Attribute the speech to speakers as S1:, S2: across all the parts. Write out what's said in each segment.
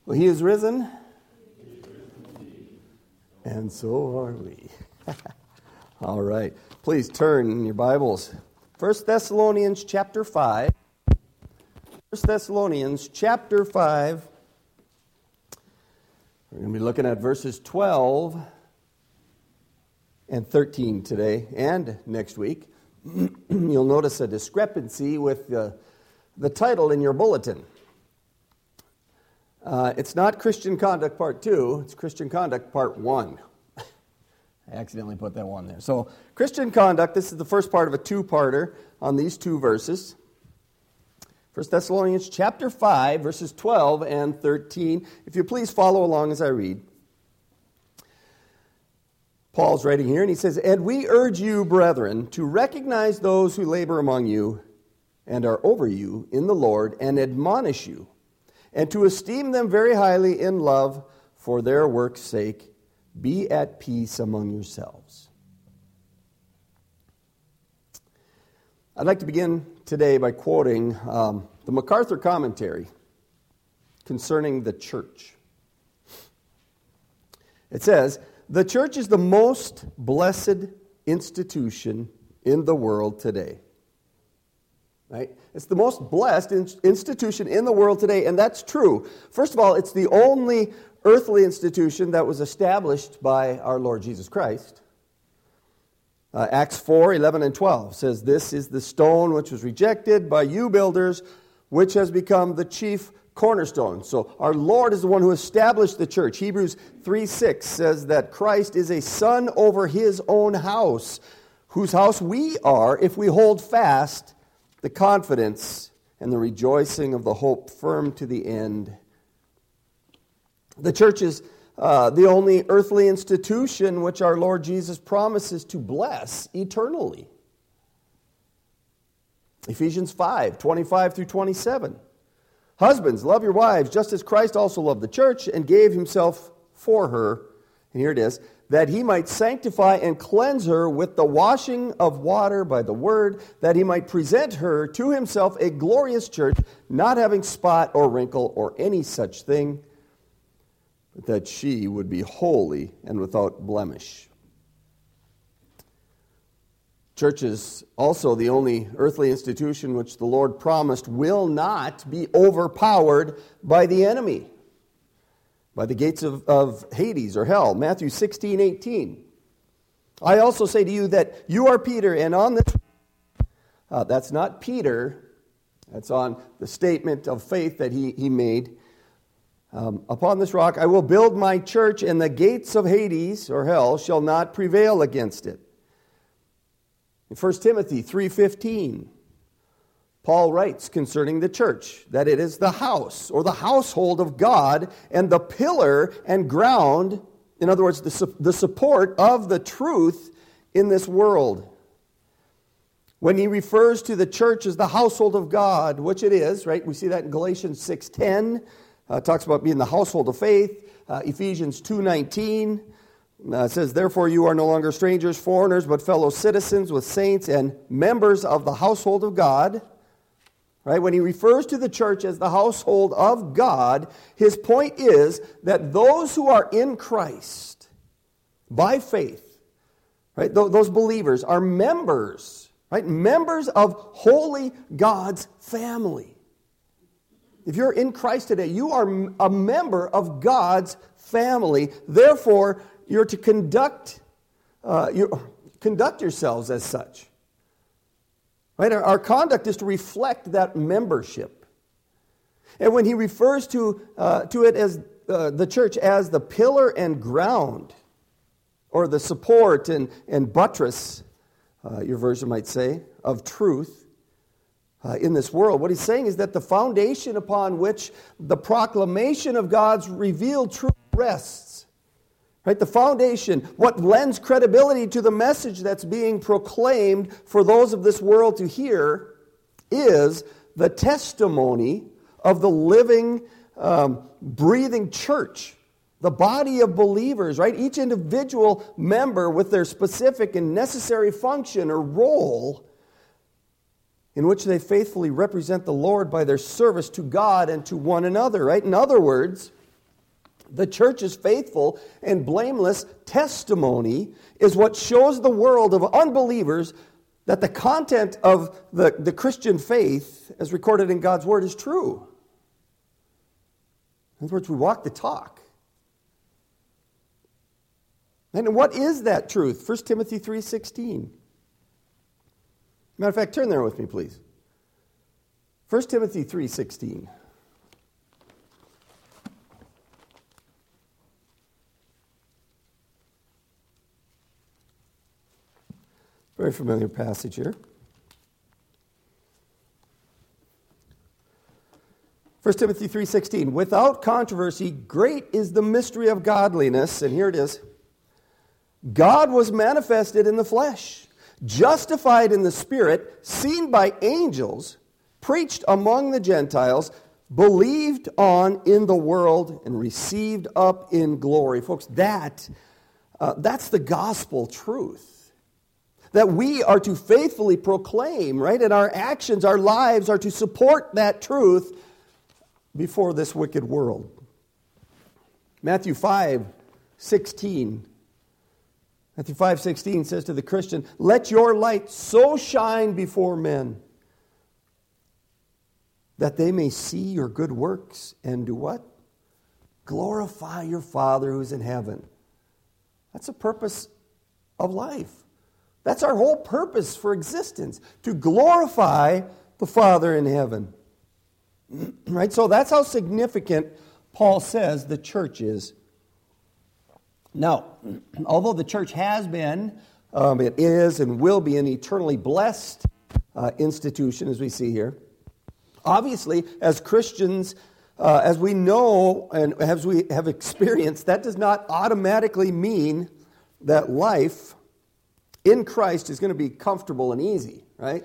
S1: Well, he is risen, and so are we. All right. Please turn in your Bibles. 1 Thessalonians chapter 5. 1 Thessalonians chapter 5. We're going to be looking at verses 12 and 13 today and next week. You'll notice a discrepancy with the title in your bulletin. It's not Christian Conduct Part 2, it's Christian Conduct Part 1. I accidentally put that one there. So, Christian Conduct, this is the first part of a two-parter on these two verses. 1 Thessalonians chapter 5, verses 12 and 13. If you please follow along as I read. Paul's writing here, and he says, "And we urge you, brethren, to recognize those who labor among you and are over you in the Lord, and admonish you, and to esteem them very highly in love for their work's sake. Be at peace among yourselves." I'd like to begin today by quoting the MacArthur commentary concerning the church. It says, "The church is the most blessed institution in the world today." Right? It's the most blessed institution in the world today, and that's true. First of all, it's the only earthly institution that was established by our Lord Jesus Christ. Acts 4, 11 and 12 says, "This is the stone which was rejected by you builders, which has become the chief cornerstone." So our Lord is the one who established the church. Hebrews 3:6 says that Christ is a son over his own house, whose house we are if we hold fast the confidence and the rejoicing of the hope firm to the end. The church is the only earthly institution which our Lord Jesus promises to bless eternally. Ephesians 5, 25 through 27. "Husbands, love your wives, just as Christ also loved the church and gave himself for her." And here it is, "that he might sanctify and cleanse her with the washing of water by the word, that he might present her to himself a glorious church, not having spot or wrinkle or any such thing, but that she would be holy and without blemish." Church is also the only earthly institution which the Lord promised will not be overpowered by the enemy, by the gates of Hades or hell. Matthew 16, 18. "I also say to you that you are Peter, and on this..." That's not Peter. That's on the statement of faith that he made. "Upon this rock I will build my church, and the gates of Hades or hell shall not prevail against it." In 1 Timothy 3:15, Paul writes concerning the church that it is the house or the household of God and the pillar and ground, in other words, the support of the truth in this world. When he refers to the church as the household of God, which it is, right? We see that in Galatians 6:10. Talks about being the household of faith. Ephesians 2:19 says, "Therefore you are no longer strangers, foreigners, but fellow citizens with saints and members of the household of God." Right? When he refers to the church as the household of God, his point is that those who are in Christ by faith, right? Those believers are members, right? Members of holy God's family. If you're in Christ today, you are a member of God's family. Therefore, you're to conduct yourselves as such. Right? Our conduct is to reflect that membership. And when he refers to it as the church as the pillar and ground, or the support and buttress, your version might say, of truth, in this world, what he's saying is that the foundation upon which the proclamation of God's revealed truth rests, right? The foundation, what lends credibility to the message that's being proclaimed for those of this world to hear, is the testimony of the living, breathing church, the body of believers, right? Each individual member with their specific and necessary function or role in which they faithfully represent the Lord by their service to God and to one another, right? In other words, The church's faithful and blameless testimony is what shows the world of unbelievers that the content of the Christian faith, as recorded in God's Word, is true. In other words, we walk the talk. And what is that truth? 1 Timothy 3:16. Matter of fact, turn there with me, please. 1 Timothy 3:16. Very familiar passage here. 1 Timothy 3:16. Without controversy, great is the mystery of godliness. And here it is. God was manifested in the flesh, justified in the Spirit, seen by angels, preached among the Gentiles, believed on in the world, and received up in glory. Folks, that's the gospel truth. That we are to faithfully proclaim, right? And our actions, our lives are to support that truth before this wicked world. Matthew 5:16. Matthew 5:16 says to the Christian, "Let your light so shine before men that they may see your good works and do what? Glorify your Father who's in heaven." That's the purpose of life. That's our whole purpose for existence, to glorify the Father in heaven. Right? So that's how significant Paul says the church is. Now, although the church has been, it is and will be an eternally blessed institution, as we see here, obviously, as Christians, as we know and as we have experienced, that does not automatically mean that life in Christ is going to be comfortable and easy, right?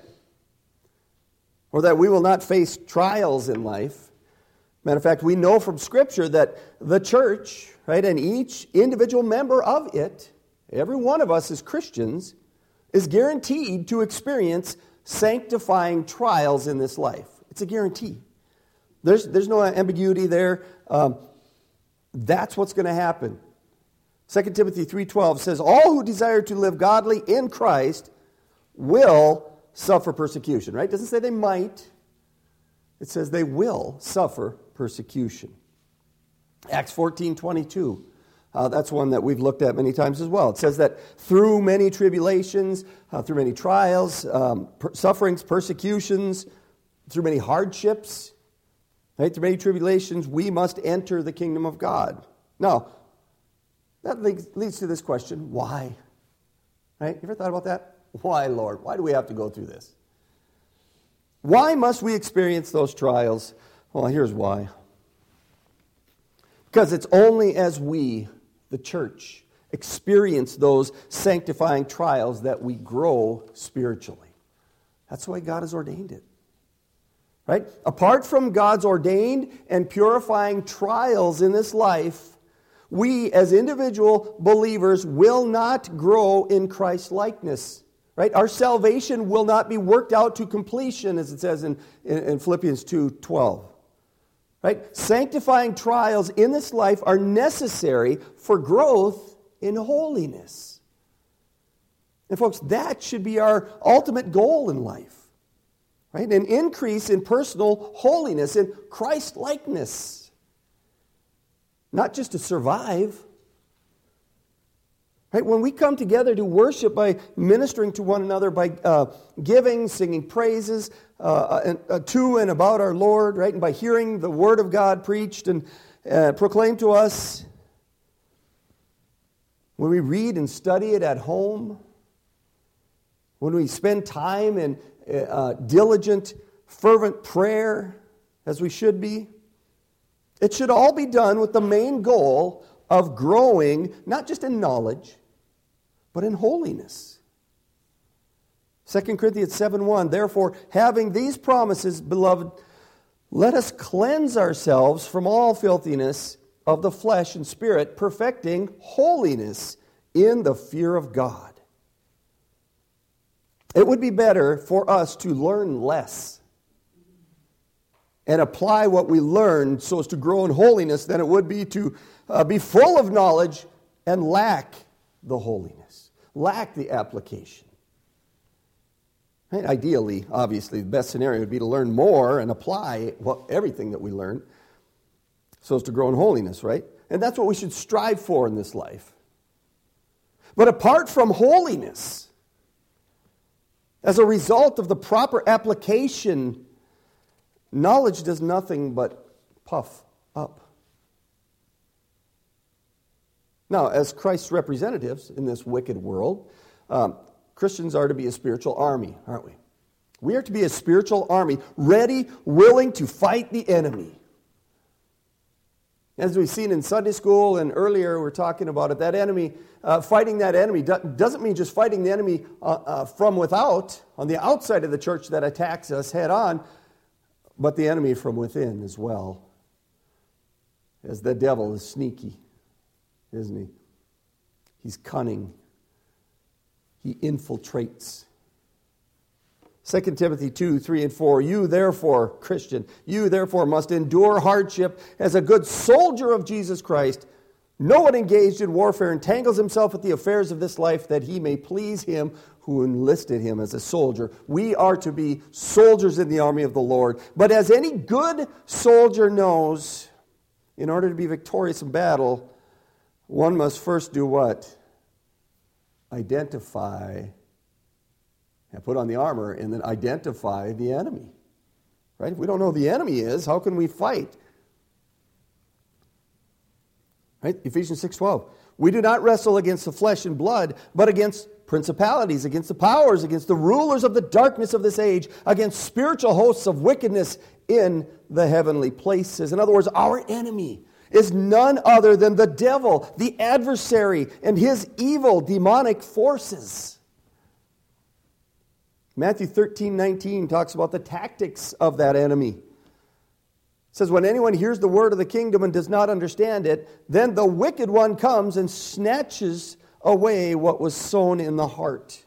S1: Or that we will not face trials in life. Matter of fact, we know from Scripture that the church, right, and each individual member of it, every one of us as Christians, is guaranteed to experience sanctifying trials in this life. It's a guarantee. There's no ambiguity there. That's what's going to happen. 2 Timothy 3:12 says, "All who desire to live godly in Christ will suffer persecution." Right? It doesn't say they might. It says they will suffer persecution. Acts 14:22. That's one that we've looked at many times as well. It says that through many tribulations, through many trials, sufferings, persecutions, through many hardships, right, through many tribulations, we must enter the kingdom of God. Now, that leads to this question, why? Right? You ever thought about that? Why, Lord? Why do we have to go through this? Why must we experience those trials? Well, here's why. Because it's only as we, the church, experience those sanctifying trials that we grow spiritually. That's the way God has ordained it. Right? Apart from God's ordained and purifying trials in this life, we as individual believers will not grow in Christ's likeness. Right? Our salvation will not be worked out to completion, as it says in Philippians 2:12. Right? Sanctifying trials in this life are necessary for growth in holiness. And folks, that should be our ultimate goal in life. Right? An increase in personal holiness, in Christ-likeness. Not just to survive. Right? When we come together to worship by ministering to one another, by giving, singing praises to and about our Lord, right? And by hearing the Word of God preached and proclaimed to us, when we read and study it at home, when we spend time in diligent, fervent prayer, as we should be, it should all be done with the main goal of growing, not just in knowledge, but in holiness. 2 Corinthians 7:1, "Therefore, having these promises, beloved, let us cleanse ourselves from all filthiness of the flesh and spirit, perfecting holiness in the fear of God." It would be better for us to learn less and apply what we learn so as to grow in holiness than it would be to be full of knowledge and lack the holiness, lack the application. Right? Ideally, obviously, the best scenario would be to learn more and apply everything that we learn so as to grow in holiness, right? And that's what we should strive for in this life. But apart from holiness, as a result of the proper application, knowledge does nothing but puff up. Now, as Christ's representatives in this wicked world, Christians are to be a spiritual army, aren't we? We are to be a spiritual army, ready, willing to fight the enemy. As we've seen in Sunday school and earlier we're talking about it, that enemy, fighting that enemy doesn't mean just fighting the enemy from without, on the outside of the church that attacks us head on, but the enemy from within as well. As the devil is sneaky, isn't he? He's cunning. He infiltrates. 2 Timothy 2, 3 and 4, you therefore, Christian, you therefore must endure hardship as a good soldier of Jesus Christ. No one engaged in warfare entangles himself with the affairs of this life that he may please him who enlisted him as a soldier. We are to be soldiers in the army of the Lord. But as any good soldier knows, in order to be victorious in battle, one must first do what? Identify and put on the armor and then identify the enemy. Right? If we don't know who the enemy is, how can we fight? Right? Ephesians 6:12. We do not wrestle against the flesh and blood, but against principalities, against the powers, against the rulers of the darkness of this age, against spiritual hosts of wickedness in the heavenly places. In other words, our enemy is none other than the devil, the adversary, and his evil demonic forces. Matthew 13:19 talks about the tactics of that enemy. It says, when anyone hears the word of the kingdom and does not understand it, then the wicked one comes and snatches away what was sown in the heart.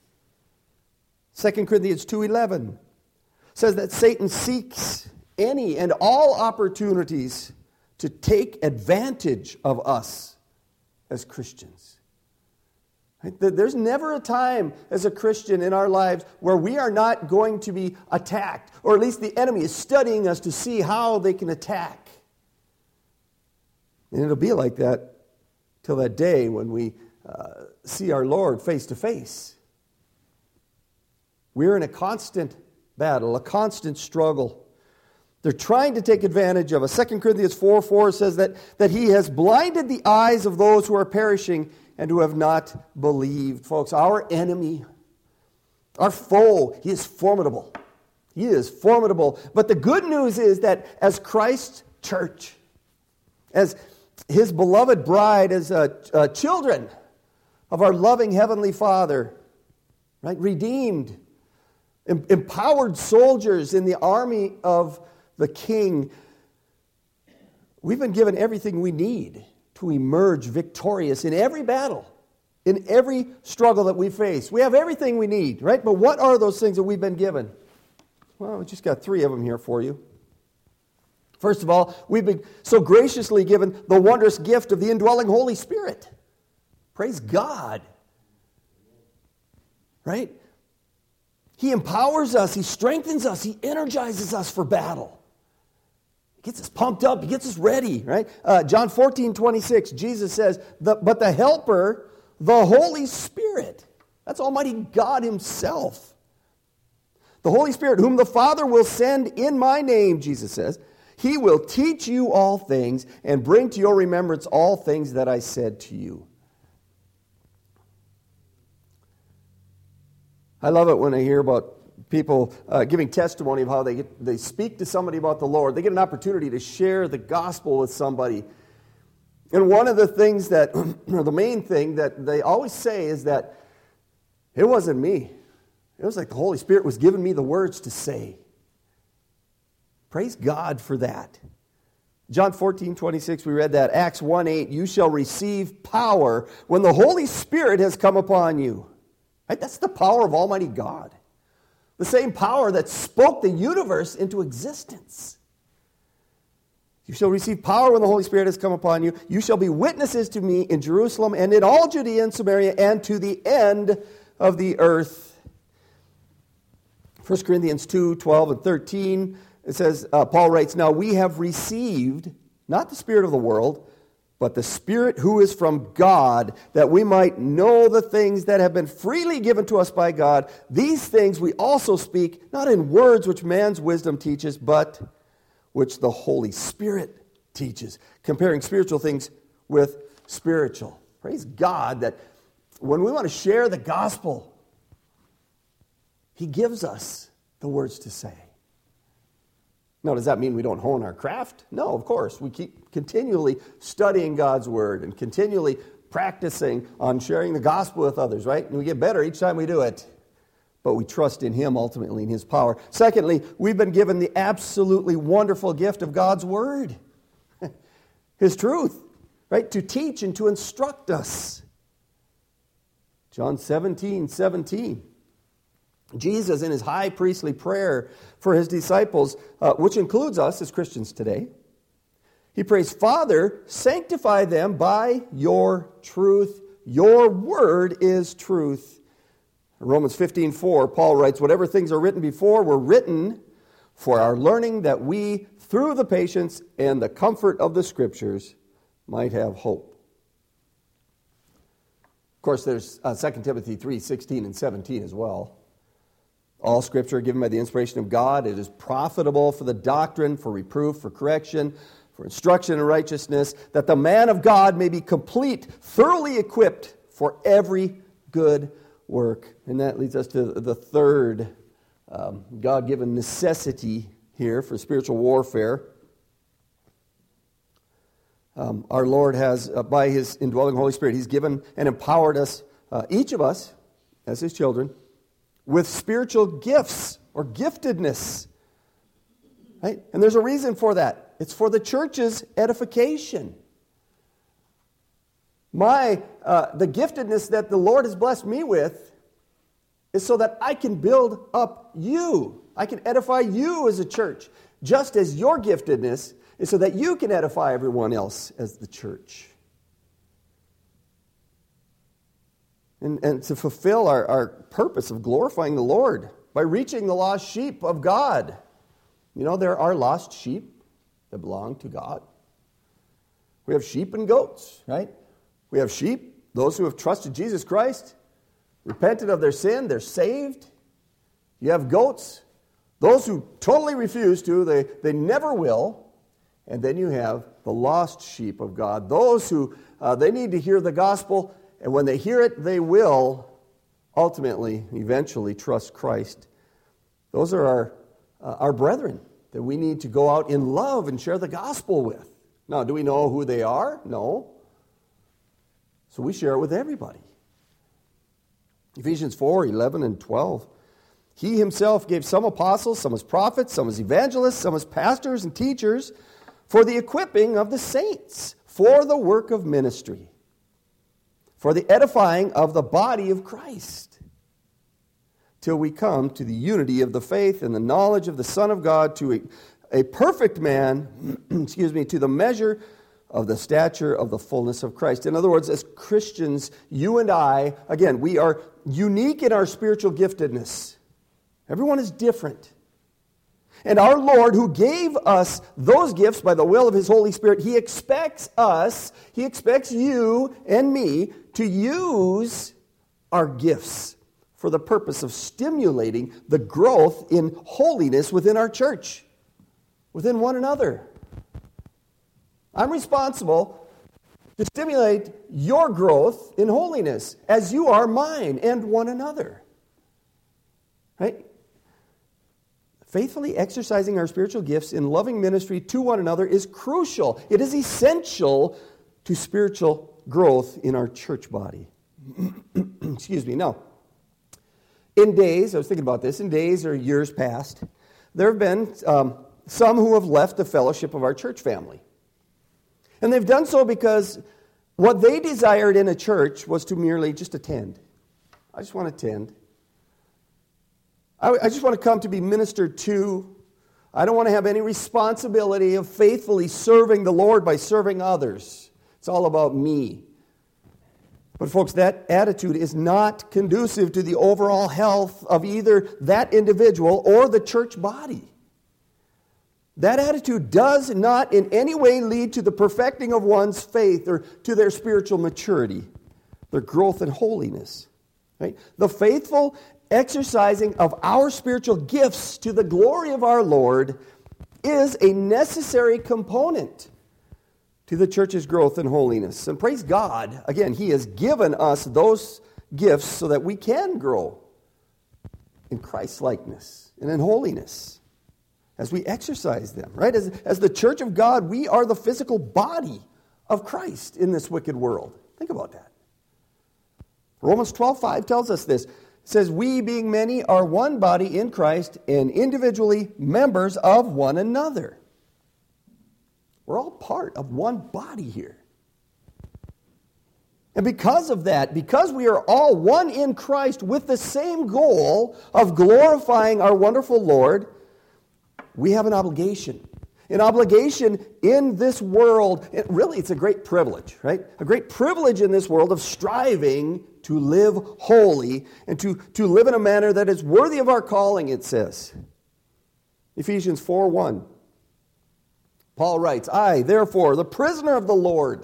S1: 2 Corinthians 2:11 says that Satan seeks any and all opportunities to take advantage of us as Christians. There's never a time as a Christian in our lives where we are not going to be attacked, or at least the enemy is studying us to see how they can attack. And it'll be like that till that day when we see our Lord face to face. We're in a constant battle, a constant struggle. They're trying to take advantage of us. 2 Corinthians 4:4 says that he has blinded the eyes of those who are perishing and who have not believed. Folks, our enemy, our foe, he is formidable. He is formidable. But the good news is that as Christ's church, as his beloved bride, as children of our loving Heavenly Father, right, redeemed, empowered soldiers in the army of the King, we've been given everything we need to emerge victorious in every battle, in every struggle that we face. We have everything we need, right? But what are those things that we've been given? Well, we just got 3 of them here for you. First of all, we've been so graciously given the wondrous gift of the indwelling Holy Spirit. Praise God. Right? He empowers us, he strengthens us, he energizes us for battle. He gets us pumped up. He gets us ready, right? John 14:26, Jesus says, but the Helper, the Holy Spirit, that's Almighty God himself. The Holy Spirit, whom the Father will send in my name, Jesus says, he will teach you all things and bring to your remembrance all things that I said to you. I love it when I hear about people giving testimony of how they speak to somebody about the Lord. They get an opportunity to share the gospel with somebody. And one of the things that, or the main thing that they always say is that it wasn't me. It was like the Holy Spirit was giving me the words to say. Praise God for that. John 14:26, we read that. Acts 1:8, you shall receive power when the Holy Spirit has come upon you. Right? That's the power of Almighty God. The same power that spoke the universe into existence. You shall receive power when the Holy Spirit has come upon you. You shall be witnesses to me in Jerusalem and in all Judea and Samaria and to the end of the earth. 1 Corinthians 2, 12 and 13, it says, Paul writes, now we have received, not the spirit of the world, but the Spirit who is from God, that we might know the things that have been freely given to us by God. These things we also speak, not in words which man's wisdom teaches, but which the Holy Spirit teaches, comparing spiritual things with spiritual. Praise God that when we want to share the gospel, He gives us the words to say. Now, does that mean we don't hone our craft? No, of course. We keep continually studying God's Word and continually practicing on sharing the gospel with others, right? And we get better each time we do it. But we trust in Him ultimately, in His power. Secondly, we've been given the absolutely wonderful gift of God's Word. His truth, right? To teach and to instruct us. John 17:17. Jesus, in His high priestly prayer for His disciples, which includes us as Christians today, He prays, Father, sanctify them by your truth. Your word is truth. Romans 15:4, Paul writes, whatever things are written before were written for our learning, that we, through the patience and the comfort of the Scriptures, might have hope. Of course, there's 2 Timothy 3:16 and 17 as well. All Scripture given by the inspiration of God, it is profitable for the doctrine, for reproof, for correction, for instruction in righteousness, that the man of God may be complete, thoroughly equipped for every good work. And that leads us to the third God-given necessity here for spiritual warfare. Our Lord has, by His indwelling Holy Spirit, He's given and empowered us, each of us, as His children, with spiritual gifts or giftedness. Right? And there's a reason for that. It's for the church's edification. The giftedness that the Lord has blessed me with is so that I can build up you. I can edify you as a church, just as your giftedness is so that you can edify everyone else as the church. And to fulfill our purpose of glorifying the Lord by reaching the lost sheep of God. You know, there are lost sheep that belong to God. We have sheep and goats, right? We have sheep, those who have trusted Jesus Christ, repented of their sin, they're saved. You have goats, those who totally refuse to, they never will. And then you have the lost sheep of God, those who they need to hear the gospel, and when they hear it, they will ultimately, eventually trust Christ. Those are our brethren that we need to go out in love and share the gospel with. Now, do we know who they are? No. So we share it with everybody. Ephesians 4:11 and 12. He Himself gave some apostles, some as prophets, some as evangelists, some as pastors and teachers, for the equipping of the saints, for the work of ministry, for the edifying of the body of Christ, till we come to the unity of the faith and the knowledge of the Son of God, to a perfect man, to the measure of the stature of the fullness of Christ. In other words, as Christians, you and I, again, we are unique in our spiritual giftedness. Everyone is different. And our Lord, who gave us those gifts by the will of His Holy Spirit, He expects us, He expects you and me to use our gifts for the purpose of stimulating the growth in holiness within our church, within one another. I'm responsible to stimulate your growth in holiness as you are mine and one another. Right? Faithfully exercising our spiritual gifts in loving ministry to one another is crucial. It is essential to spiritual growth in our church body. Excuse me. Now, in days, I was thinking about this, in days or years past, there have been some who have left the fellowship of our church family. And they've done so because what they desired in a church was to merely just attend. I just want to attend. I just want to come to be ministered to. I don't want to have any responsibility of faithfully serving the Lord by serving others. It's all about me. But folks, that attitude is not conducive to the overall health of either that individual or the church body. That attitude does not in any way lead to the perfecting of one's faith or to their spiritual maturity, their growth in holiness. Right? The faithful exercising of our spiritual gifts to the glory of our Lord is a necessary component to the church's growth in holiness. And praise God, again, He has given us those gifts so that we can grow in Christ's likeness and in holiness as we exercise them, right? As the church of God, we are the physical body of Christ in this wicked world. Think about that. Romans 12:5 tells us this. It says, we being many are one body in Christ and individually members of one another. We're all part of one body here. And because of that, because we are all one in Christ with the same goal of glorifying our wonderful Lord, we have an obligation. An obligation in this world. Really, it's a great privilege, right? A great privilege in this world of striving to live holy and to live in a manner that is worthy of our calling, it says. Ephesians 4:1. Paul writes, I, therefore, the prisoner of the Lord,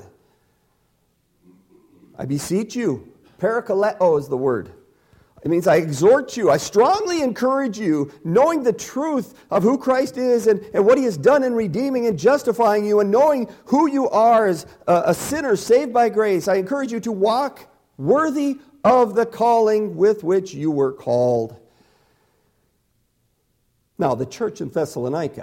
S1: I beseech you, parakaleo is the word. It means I exhort you, I strongly encourage you, knowing the truth of who Christ is and what He has done in redeeming and justifying you, and knowing who you are as a sinner saved by grace. I encourage you to walk worthy of the calling with which you were called. Now, the church in Thessalonica,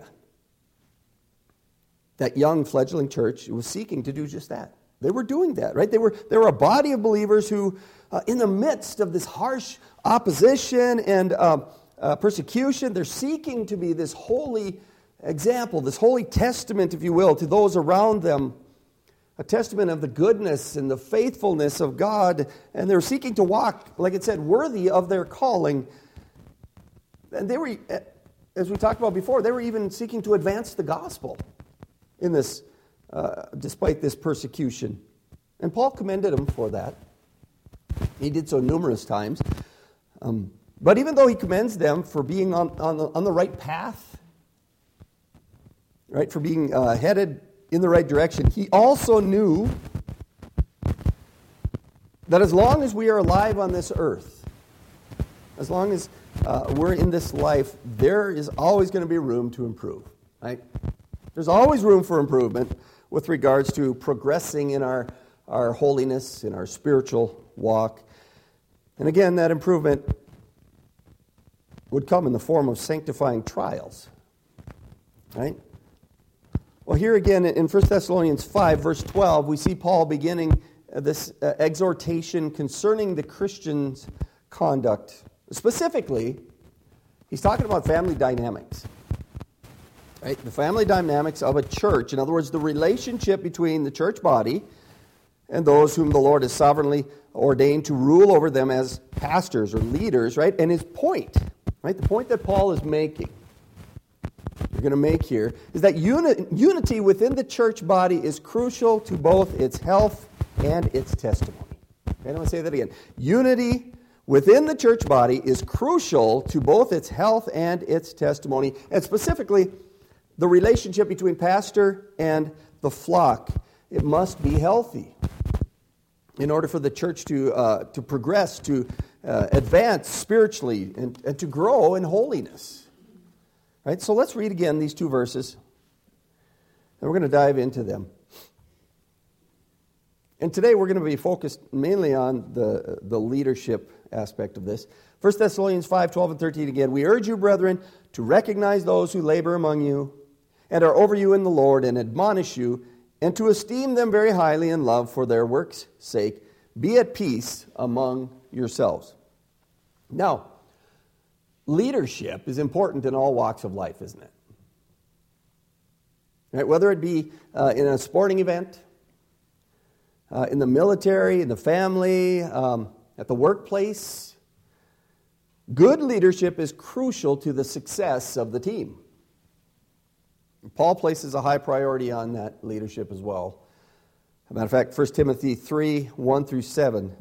S1: that young fledgling church, was seeking to do just that. They were doing that, right? They were a body of believers who, in the midst of this harsh opposition and persecution, they're seeking to be this holy example, this holy testament, if you will, to those around them. A testament of the goodness and the faithfulness of God. And they're seeking to walk, like it said, worthy of their calling. And they were, as we talked about before, they were even seeking to advance the gospel in this, despite this persecution. And Paul commended them for that. He did so numerous times. But even though he commends them for being on the right path, right, for being headed in the right direction, he also knew that as long as we are alive on this earth, as long as we're in this life, there is always going to be room to improve, right? There's always room for improvement with regards to progressing in our holiness, in our spiritual walk. And again, that improvement would come in the form of sanctifying trials, right? Well, here again in 1 Thessalonians 5, verse 12, we see Paul beginning this exhortation concerning the Christian's conduct. Specifically, he's talking about family dynamics. Right? The family dynamics of a church. In other words, the relationship between the church body and those whom the Lord has sovereignly ordained to rule over them as pastors or leaders, right? And his point, right? The point that Paul is making, we're going to make here, is that unity within the church body is crucial to both its health and its testimony. Okay, I'm going to say that again. Unity within the church body is crucial to both its health and its testimony, and specifically, the relationship between pastor and the flock. It must be healthy in order for the church to progress, to advance spiritually, and to grow in holiness. Right? So let's read again these two verses, and we're going to dive into them. And today we're going to be focused mainly on the leadership aspect of this. 1 Thessalonians 5, 12 and 13 again. We urge you, brethren, to recognize those who labor among you and are over you in the Lord, and admonish you, and to esteem them very highly in love for their work's sake. Be at peace among yourselves. Now, leadership is important in all walks of life, isn't it? Right? Whether it be in a sporting event, in the military, in the family, at the workplace, good leadership is crucial to the success of the team. Paul places a high priority on that leadership as well. As a matter of fact, 1 Timothy 3, 1 through 7,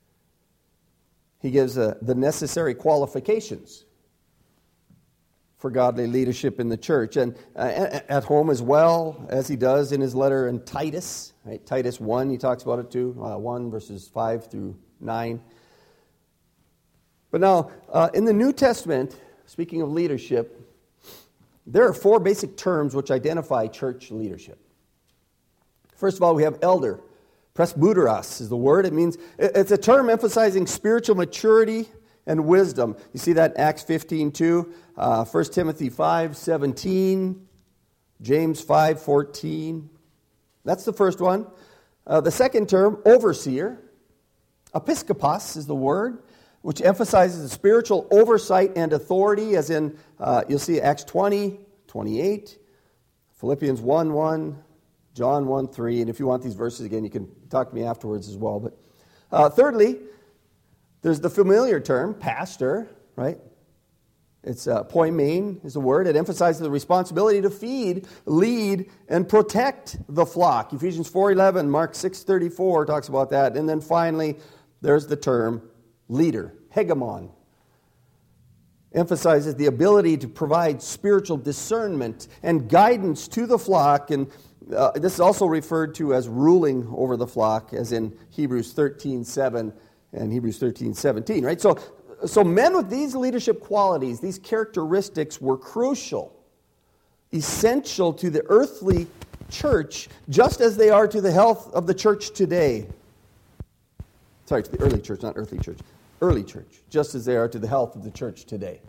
S1: he gives the necessary qualifications for godly leadership in the church, and at home as well, as he does in his letter in Titus. Right? Titus 1, he talks about it too, 1 verses 5 through 9. But now, in the New Testament, speaking of leadership, there are 4 basic terms which identify church leadership. First of all, we have elder. Presbyteros is the word. It means, it's a term emphasizing spiritual maturity and wisdom. You see that in Acts 15:2, 1 Timothy 5:17, James 5:14. That's the first one. The second term, overseer. Episkopos is the word, which emphasizes the spiritual oversight and authority, as in, you'll see Acts 20:28, Philippians 1:1, John 1:3, and if you want these verses again, you can talk to me afterwards as well. But thirdly, there's the familiar term, pastor, right? It's poimen is the word. It emphasizes the responsibility to feed, lead, and protect the flock. Ephesians 4:11, Mark 6:34 talks about that. And then finally, there's the term leader, hegemon. Emphasizes the ability to provide spiritual discernment and guidance to the flock, and this is also referred to as ruling over the flock, as in Hebrews 13:7 and Hebrews 13:17, right? So men with these leadership qualities, these characteristics were crucial, essential to the earthly church, just as they are to the health of the church today. Sorry, to the early church, not earthly church. Early church, just as they are to the health of the church today.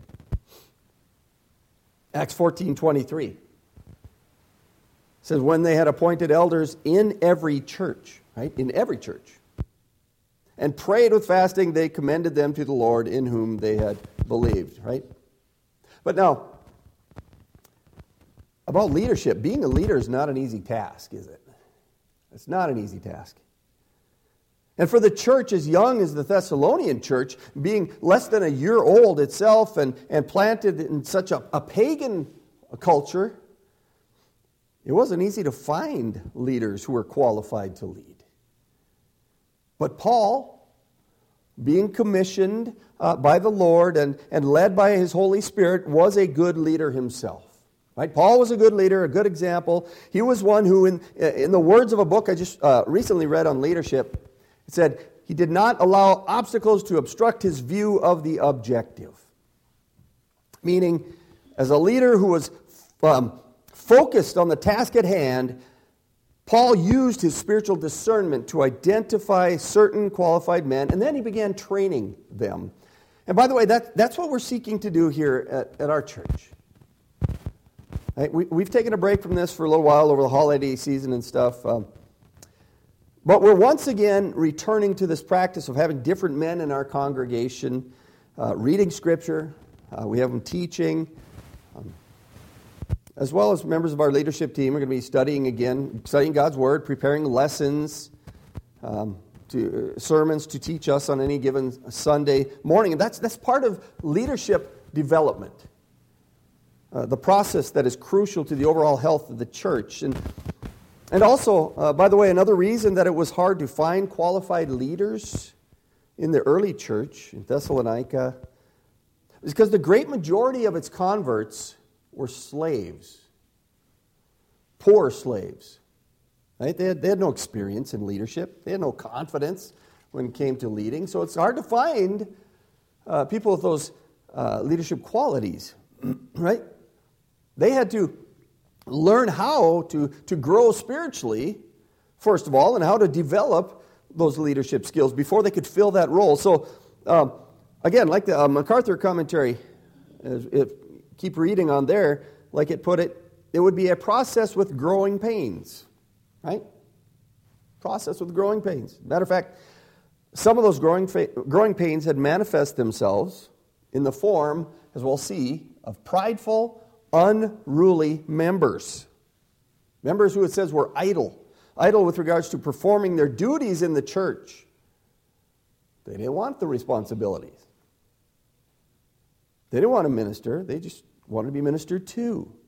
S1: Acts 14:23 says, when they had appointed elders in every church, right? In every church, and prayed with fasting, they commended them to the Lord in whom they had believed, right? But now, about leadership, being a leader is not an easy task, is it? It's not an easy task. And for the church as young as the Thessalonian church, being less than a year old itself and planted in such a pagan culture, it wasn't easy to find leaders who were qualified to lead. But Paul, being commissioned by the Lord and led by His Holy Spirit, was a good leader himself. Right? Paul was a good leader, a good example. He was one who, in the words of a book I just recently read on leadership, it said, he did not allow obstacles to obstruct his view of the objective. Meaning, as a leader who was focused on the task at hand, Paul used his spiritual discernment to identify certain qualified men, and then he began training them. And by the way, that's what we're seeking to do here at our church. Right? We've taken a break from this for a little while over the holiday season and stuff. But we're once again returning to this practice of having different men in our congregation reading Scripture. We have them teaching. As well as members of our leadership team are going to be studying God's Word, preparing lessons, sermons to teach us on any given Sunday morning. And that's part of leadership development, the process that is crucial to the overall health of the church. And also, by the way, another reason that it was hard to find qualified leaders in the early church in Thessalonica is because the great majority of its converts were slaves, poor slaves. Right? They had no experience in leadership. They had no confidence when it came to leading. So it's hard to find people with those leadership qualities. Right? They had to learn how to grow spiritually, first of all, and how to develop those leadership skills before they could fill that role. So, again, like the MacArthur commentary, keep reading on there, like it put it, it would be a process with growing pains, right? Process with growing pains. Matter of fact, some of those growing pains had manifest themselves in the form, as we'll see, of prideful, unruly members. Members who it says were idle with regards to performing their duties in the church. They didn't want the responsibilities. They didn't want to minister. They just wanted to be ministered to.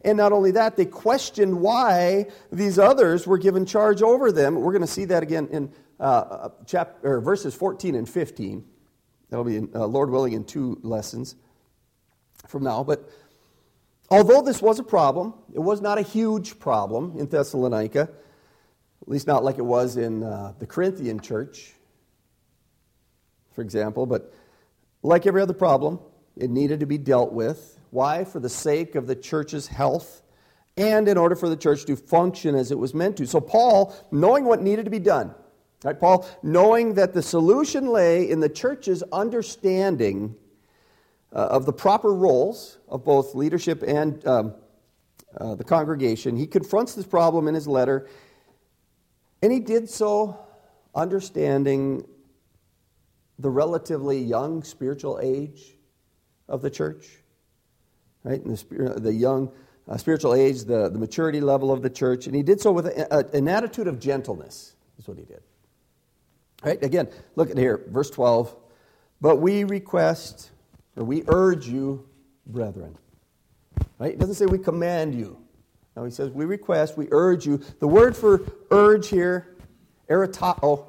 S1: And not only that, they questioned why these others were given charge over them. We're going to see that again in verses 14 and 15. That'll be, Lord willing, in 2 lessons from now. But although this was a problem, it was not a huge problem in Thessalonica, at least not like it was in the Corinthian church, for example. But like every other problem, it needed to be dealt with. Why? For the sake of the church's health and in order for the church to function as it was meant to. So Paul, knowing what needed to be done, right? Paul, knowing that the solution lay in the church's understanding of the proper roles of both leadership and the congregation, he confronts this problem in his letter, and he did so understanding the relatively young spiritual age of the church. Right, and the young spiritual age, the maturity level of the church. And he did so with an attitude of gentleness, is what he did. Right, again, look at here, verse 12. But we request, or we urge you, brethren. Right, it doesn't say we command you. No, he says we request, we urge you. The word for urge here, eritao,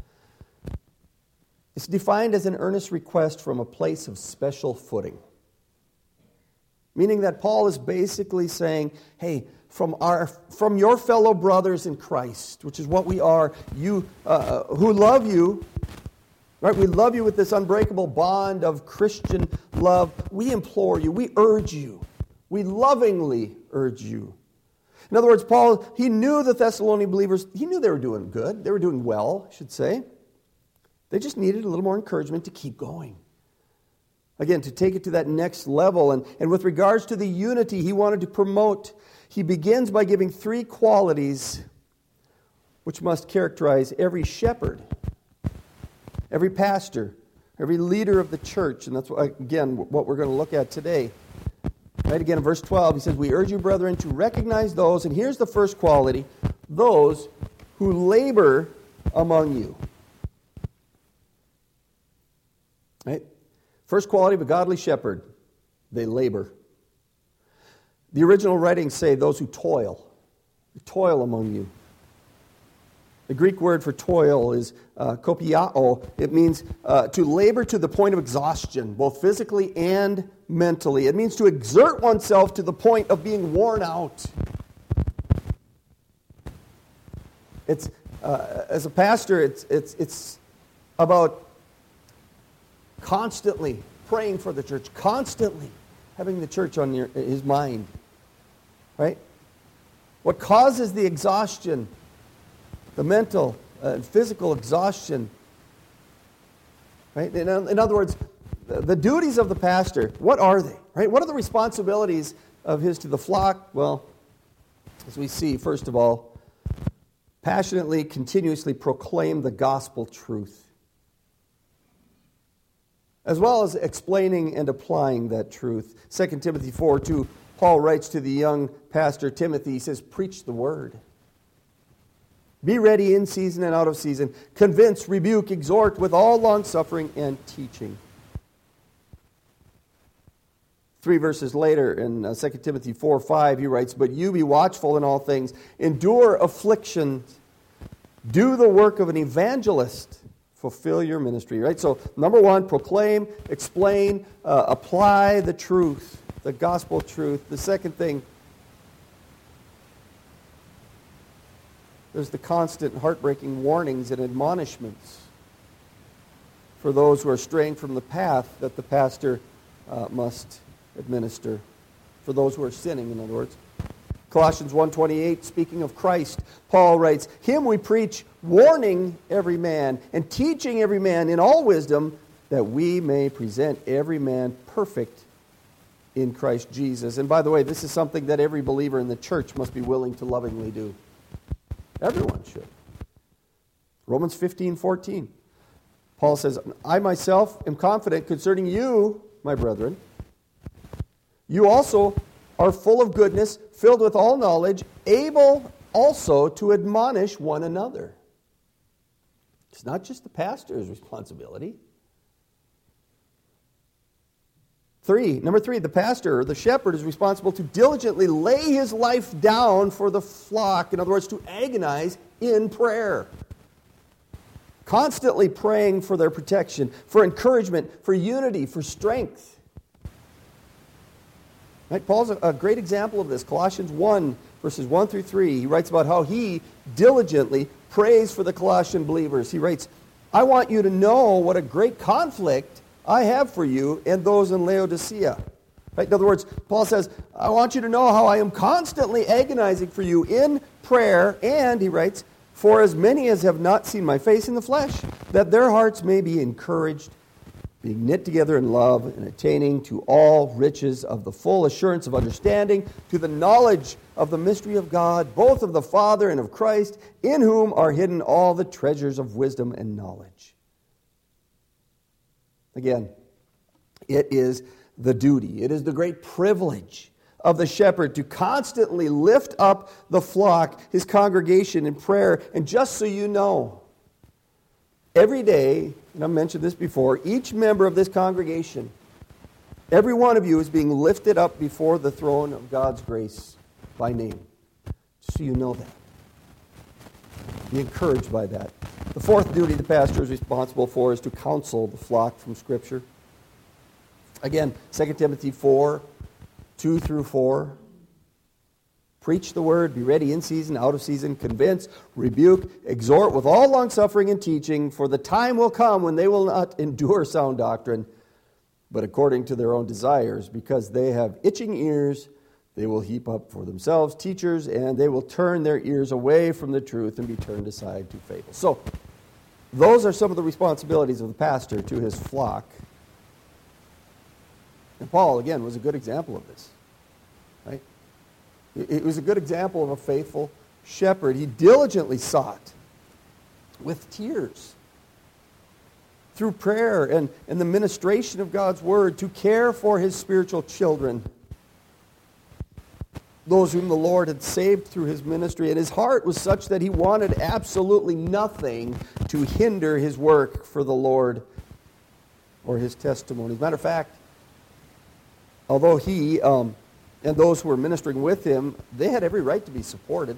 S1: it's defined as an earnest request from a place of special footing. Meaning that Paul is basically saying, hey, from your fellow brothers in Christ, which is what we are, you who love you, right? We love you with this unbreakable bond of Christian love. We implore you, we urge you, we lovingly urge you. In other words, Paul, he knew the Thessalonian believers, he knew they were doing good, they were doing well, I should say. They just needed a little more encouragement to keep going. Again, to take it to that next level. And with regards to the unity he wanted to promote, he begins by giving 3 qualities which must characterize every shepherd, every pastor, every leader of the church. And that's, again, what we're going to look at today. Right, again, in verse 12, he says, we urge you, brethren, to recognize those, and here's the first quality, those who labor among you. Right? First quality of a godly shepherd, they labor. The original writings say those who toil among you. The Greek word for toil is kopiao. It means to labor to the point of exhaustion, both physically and mentally. It means to exert oneself to the point of being worn out. It's as a pastor, it's about constantly praying for the church, constantly having the church on his mind, right? What causes the exhaustion, the mental and physical exhaustion, right? In other words, the duties of the pastor, what are they, right? What are the responsibilities of his to the flock? Well, as we see, first of all, passionately, continuously proclaim the gospel truth, as well as explaining and applying that truth. 2 Timothy 4:2, Paul writes to the young pastor Timothy, he says, preach the word. Be ready in season and out of season. Convince, rebuke, exhort with all longsuffering and teaching. 3 verses later in 2 Timothy 4:5, he writes, but you be watchful in all things, endure afflictions, do the work of an evangelist, fulfill your ministry, right? So, number 1, proclaim, explain, apply the truth, the gospel truth. The second thing, there's the constant heartbreaking warnings and admonishments for those who are straying from the path that the pastor must administer, for those who are sinning, in other words. Colossians 1:28, speaking of Christ, Paul writes, him we preach, warning every man and teaching every man in all wisdom, that we may present every man perfect in Christ Jesus. And by the way, this is something that every believer in the church must be willing to lovingly do. Everyone should. Romans 15:14. Paul says, I myself am confident concerning you, my brethren. You also are full of goodness, filled with all knowledge, able also to admonish one another. It's not just the pastor's responsibility. Number three, the pastor or the shepherd is responsible to diligently lay his life down for the flock. In other words, to agonize in prayer. Constantly praying for their protection, for encouragement, for unity, for strength. Right? Paul's a great example of this. Colossians 1, verses 1 through 3, he writes about how he diligently prays for the Colossian believers. He writes, I want you to know what a great conflict I have for you and those in Laodicea. Right? In other words, Paul says, I want you to know how I am constantly agonizing for you in prayer, and, he writes, for as many as have not seen my face in the flesh, that their hearts may be encouraged, being knit together in love, and attaining to all riches of the full assurance of understanding, to the knowledge of the mystery of God, both of the Father and of Christ, in whom are hidden all the treasures of wisdom and knowledge. Again, it is the duty, it is the great privilege of the shepherd to constantly lift up the flock, his congregation in prayer. And just so you know, every day, and I've mentioned this before, each member of this congregation, every one of you is being lifted up before the throne of God's grace by name. Just so you know that. Be encouraged by that. The fourth duty the pastor is responsible for is to counsel the flock from Scripture. Again, 2 Timothy 4, 2 through 4. Preach the word, be ready in season, out of season, convince, rebuke, exhort with all longsuffering and teaching, for the time will come when they will not endure sound doctrine, but according to their own desires, because they have itching ears, they will heap up for themselves teachers, and they will turn their ears away from the truth and be turned aside to fables. So, those are some of the responsibilities of the pastor to his flock. And Paul, again, was a good example of this. Right? It was a good example of a faithful shepherd. He diligently sought with tears, through prayer and the ministration of God's word, to care for his spiritual children, those whom the Lord had saved through his ministry. And his heart was such that he wanted absolutely nothing to hinder his work for the Lord or his testimony. As a matter of fact, although he and those who were ministering with him, they had every right to be supported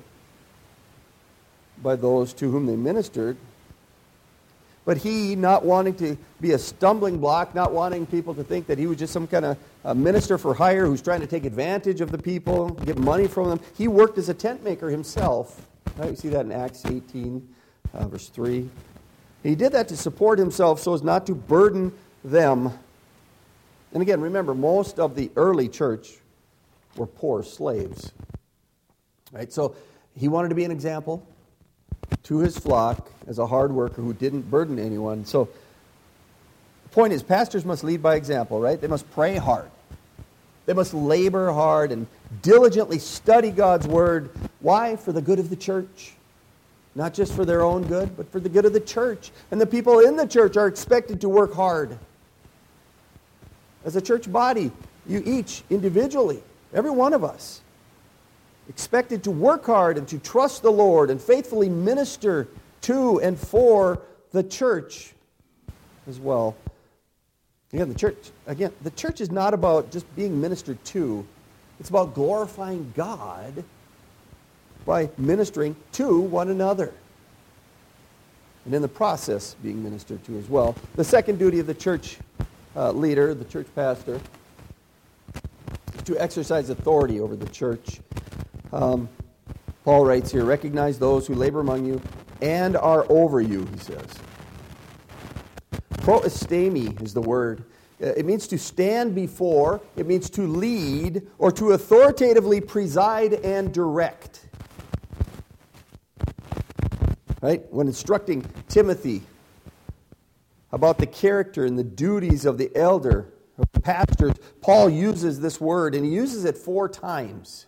S1: by those to whom they ministered. But he, not wanting to be a stumbling block, not wanting people to think that he was just some kind of minister for hire who's trying to take advantage of the people, get money from them, he worked as a tent maker himself. Right? You see that in Acts 18, verse 3. He did that to support himself so as not to burden them. And again, remember, most of the early church were poor slaves. Right? So he wanted to be an example to his flock as a hard worker who didn't burden anyone. So the point is, pastors must lead by example, right? They must pray hard. They must labor hard and diligently study God's word. Why? For the good of the church. Not just for their own good, but for the good of the church. And the people in the church are expected to work hard. As a church body, you each individually, every one of us, expected to work hard and to trust the Lord and faithfully minister to and for the church as well. Again, the church is not about just being ministered to. It's about glorifying God by ministering to one another. And in the process, being ministered to as well. The second duty of the church leader, the church pastor, is to exercise authority over the church. Paul writes here, recognize those who labor among you and are over you, he says. Proestemi is the word. It means to stand before, it means to lead, or to authoritatively preside and direct. Right? When instructing Timothy about the character and the duties of the elder, of the pastor, Paul uses this word, and he uses it 4 times.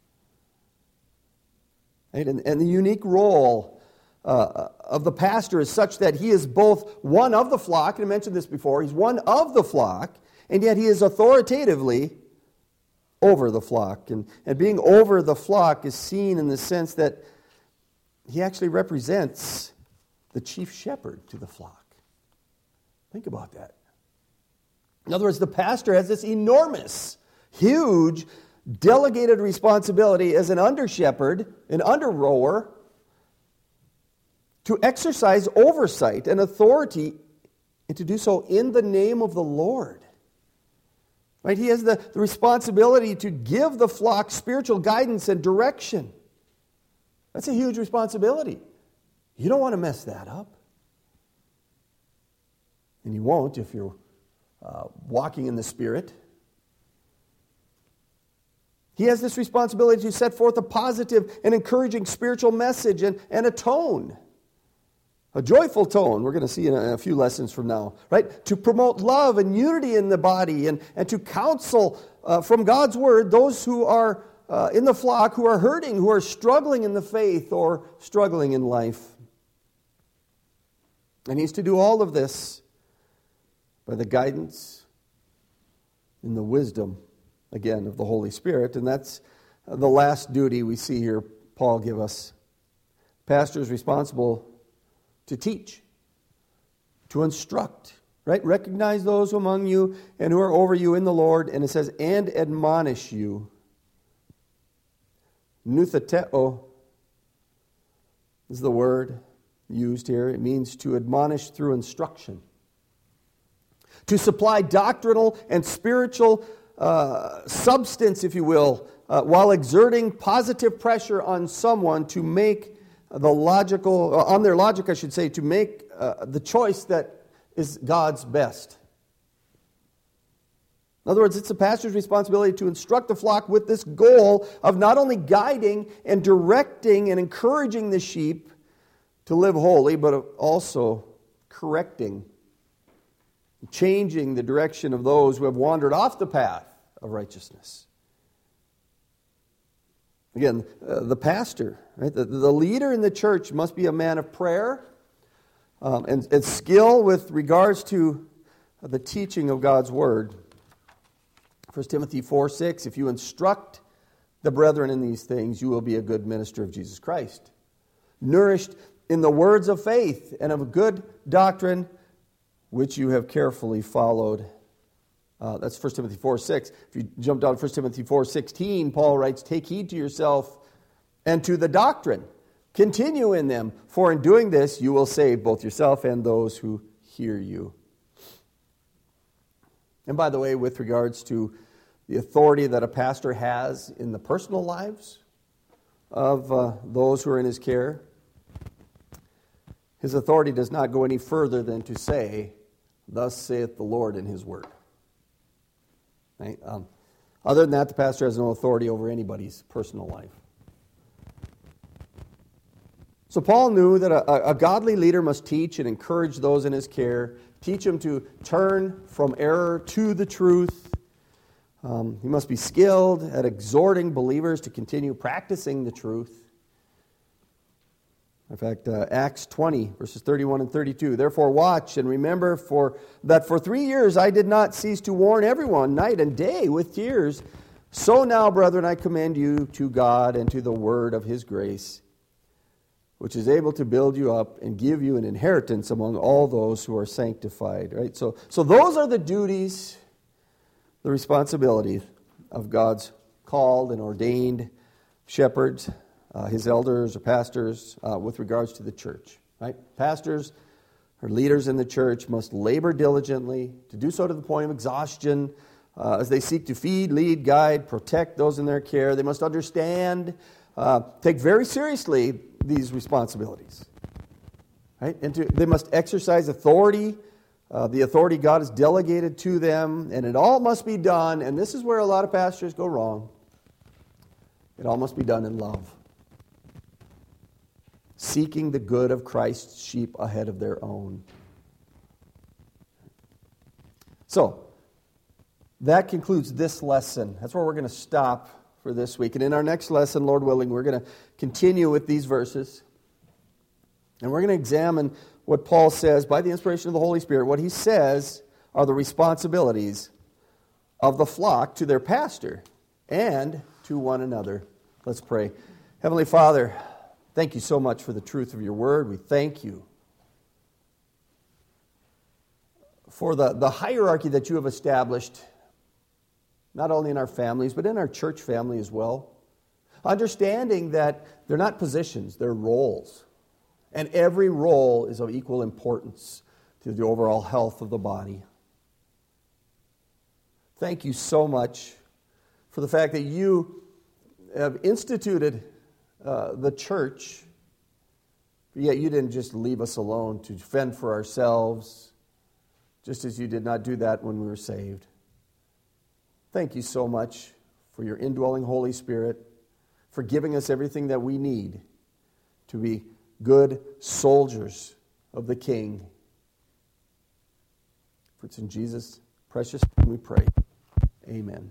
S1: Right? And the unique role of the pastor is such that he is both one of the flock, and I mentioned this before, he's one of the flock, and yet he is authoritatively over the flock. And being over the flock is seen in the sense that he actually represents the chief shepherd to the flock. Think about that. In other words, the pastor has this enormous, huge, delegated responsibility as an under-shepherd, an under-rower, to exercise oversight and authority, and to do so in the name of the Lord. Right? He has the responsibility to give the flock spiritual guidance and direction. That's a huge responsibility. You don't want to mess that up. And you won't if you're walking in the Spirit. He has this responsibility to set forth a positive and encouraging spiritual message and a tone. A joyful tone, we're going to see in a few lessons from now, right? To promote love and unity in the body and to counsel from God's Word those who are in the flock, who are hurting, who are struggling in the faith or struggling in life. And he's to do all of this by the guidance and the wisdom, again, of the Holy Spirit. And that's the last duty we see here Paul give us. Pastor is responsible to teach, to instruct, right? Recognize those among you and who are over you in the Lord. And it says, and admonish you. Nuthateo is the word used here. It means to admonish through instruction. To supply doctrinal and spiritual substance, if you will, while exerting positive pressure on someone to make on their logic, I should say, to make the choice that is God's best. In other words, it's the pastor's responsibility to instruct the flock with this goal of not only guiding and directing and encouraging the sheep to live holy, but also correcting, changing the direction of those who have wandered off the path of righteousness. Again, the pastor, right? The leader in the church must be a man of prayer and skill with regards to the teaching of God's Word. 1 Timothy 4:6, if you instruct the brethren in these things, you will be a good minister of Jesus Christ, nourished in the words of faith and of good doctrine, which you have carefully followed. That's 1 Timothy 4:6. If you jump down to 1 Timothy 4:16, Paul writes, take heed to yourself and to the doctrine. Continue in them, for in doing this you will save both yourself and those who hear you. And by the way, with regards to the authority that a pastor has in the personal lives of those who are in his care, his authority does not go any further than to say, thus saith the Lord in his word. Right? Other than that, the pastor has no authority over anybody's personal life. So Paul knew that a godly leader must teach and encourage those in his care, teach them to turn from error to the truth. He must be skilled at exhorting believers to continue practicing the truth. In fact, Acts 20, verses 31 and 32. Therefore watch and remember that for 3 years I did not cease to warn everyone night and day with tears. So now, brethren, I commend you to God and to the word of his grace, which is able to build you up and give you an inheritance among all those who are sanctified. Right? So those are the duties, the responsibilities of God's called and ordained shepherds, his elders or pastors, with regards to the church. Right? Pastors or leaders in the church must labor diligently, to do so to the point of exhaustion, as they seek to feed, lead, guide, protect those in their care. They must understand, take very seriously these responsibilities. Right? And they must exercise authority, the authority God has delegated to them, and it all must be done, and this is where a lot of pastors go wrong. It all must be done in love. Seeking the good of Christ's sheep ahead of their own. So, that concludes this lesson. That's where we're going to stop for this week. And in our next lesson, Lord willing, we're going to continue with these verses. And we're going to examine what Paul says by the inspiration of the Holy Spirit. What he says are the responsibilities of the flock to their pastor and to one another. Let's pray. Heavenly Father, thank you so much for the truth of your word. We thank you for the hierarchy that you have established, not only in our families, but in our church family as well. Understanding that they're not positions, they're roles. And every role is of equal importance to the overall health of the body. Thank you so much for the fact that you have instituted the church, yet you didn't just leave us alone to fend for ourselves, just as you did not do that when we were saved. Thank you so much for your indwelling Holy Spirit, for giving us everything that we need to be good soldiers of the King. For it's in Jesus' precious name we pray. Amen.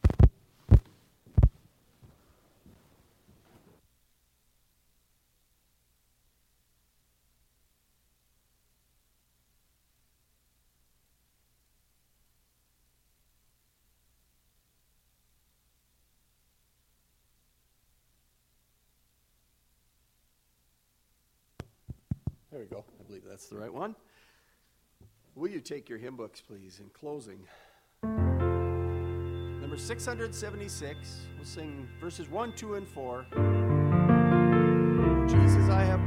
S1: There we go. I believe that's the right one. Will you take your hymn books, please, in closing? Number 676. We'll sing verses 1, 2, and 4. Jesus, I have